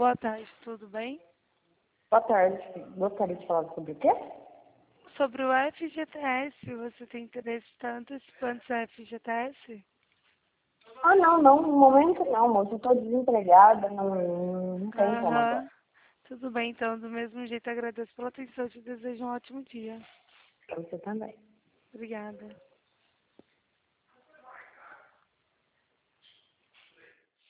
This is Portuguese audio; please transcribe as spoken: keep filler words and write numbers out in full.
Boa tarde, tudo bem? Boa tarde. Gostaria de falar sobre o quê? Sobre o F G T S, você tem interesse em estar antecipando seu F G T S? Ah, não, não. No momento não, moço. Eu estou desempregada, não, não tem como agora. Aham. Tudo bem, então. Do mesmo jeito, agradeço pela atenção e te desejo um ótimo dia. Pra você também. Obrigada.